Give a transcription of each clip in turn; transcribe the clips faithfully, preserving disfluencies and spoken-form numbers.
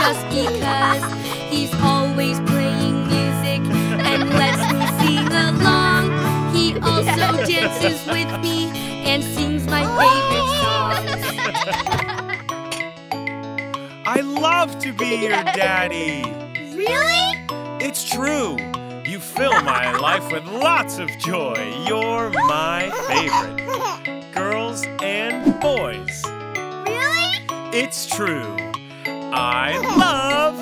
just because. He's always playing music and lets me sing along. He also dances with me and sings my favorite songs. I love to be your daddy. Really? It's true. You fill my life with lots of joy. You're my favorite. Girls and boys. Really? It's true. I love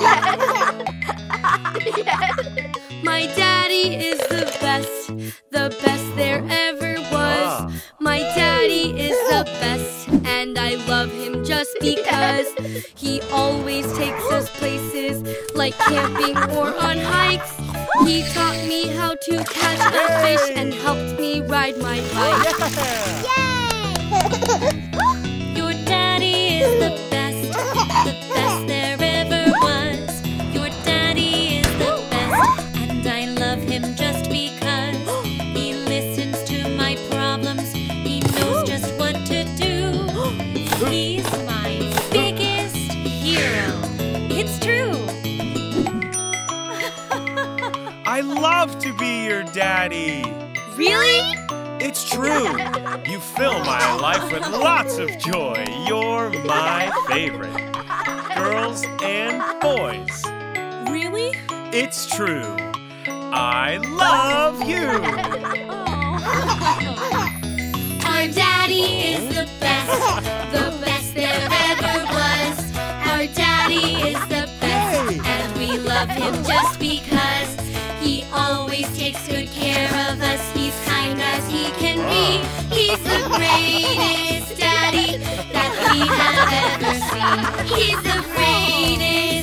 you. My daddy is the best, the best there ever was. Ah. My daddy is the best, and I love him just because. He always takes us places like camping or on hikes. He taught me how to catch a fish and helped me ride my bike. Yay! Your daddy is the best, the best there ever was. Your daddy is the best, and I love him just because. He listens to my problems, he knows just what to do. He's my biggest hero. It's true. I love to be your daddy. Really? It's true. You fill my life with lots of joy. You're my favorite. Girls and boys. Really? It's true. I love you. Our daddy is the best, the best there ever was. Our daddy is the best, and we love him just because. He always takes good care of us. He's kind as he can be. He's the greatest daddy that we have ever seen. He's the greatest